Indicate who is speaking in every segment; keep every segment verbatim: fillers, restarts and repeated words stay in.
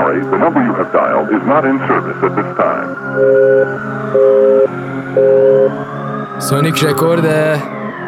Speaker 1: sorry, the number you have dialed is not in service at this time.
Speaker 2: سونیک رکورده.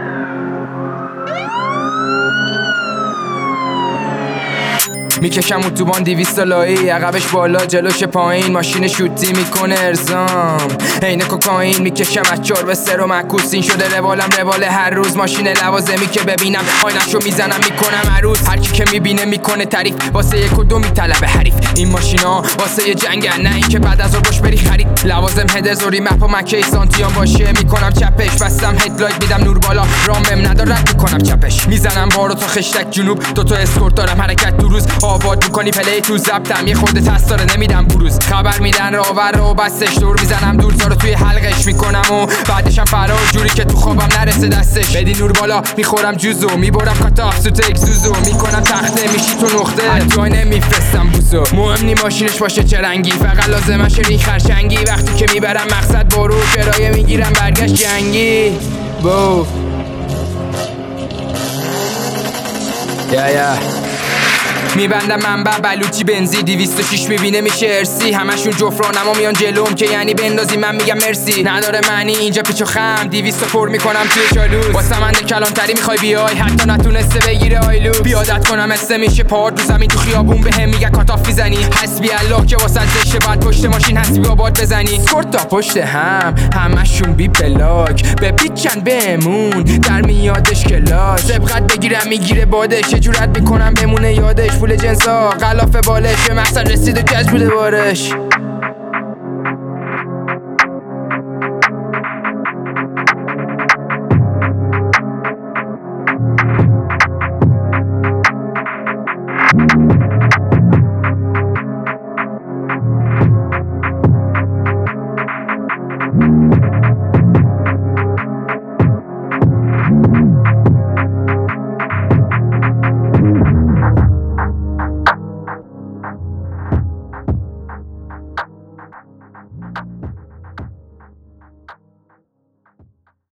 Speaker 2: میکشم اتوبان دیویست لایی، عقبش بالا جلوش پایین، ماشین شوتی میکنه ارزام عین کوکائین. میکشم از چهار به سه رو معکوسین شده روالم روال هر روز. ماشین لوازمی که ببینم آینه‌شو میزنم میکنم عروس. هر کی که میبینه میکنه تعریف، واسه یک و دو میطلبه حریف. این ماشینا واسه یه جنگن، نه این که بعد از روش بری خرید. لوازم هدزوری مپ و مکه سانتیان باشه میکنم چپش. بستم هدلایت میدم نور بالا، رام بهم نداره رد میکنم چپش. میزنم بارو تا خشتک جنوب، دو تا اسکورت دارم حرکت دو روز. آباد میکنی پلی تو زبطم، یه خورده تست داره نمیدم بروز. خبر میدن راور رو بستش، دور میزنم دور زارو توی حلقش میکنم و بعدشم فرار جوری که تو خوابم نرسه دستش. بدی نور بالا میخورم جوزو، میبرم کاتا سوت اکزوزو، میکنم تخته میشی تو نقطه. حتی نمیفرستم بوسو، مهم نی ماشینش باشه چه رنگی، فقط لازمش رین خرچنگی. وقتی که میبرم مقصد برو، کرایه میگیرم برگشت جنگی. بو یا یا میبندم منبع بلوچی بنزی، دویست و شش میبینه میشه ارسی. همشون جفرانم و میان جلوم که یعنی بندازی من میگم مرسی. نداره معنی اینجا پیچ و خم، دویست پر میکنم توی چالوس. با سمنده کلانتری میخوای بیای، حتی نتونسته بگیره آیلو. بیادت کنم استه میشه پار تو زمین تو خیابون بهم میگه کاتاف میزنی. حسبی الله که واسه زشه بعد پشت ماشین حسبی آباد بزنی. سکورت تا پشت هم همشون بی بلاک، به پیچن بهمون در میادش کلاس. سبقت بگیرم میگیره بادش، چه جورت میکنم بمونه یادش. پول جنسا غلاف بالش، به مقصد رسید و کج بوده بارش.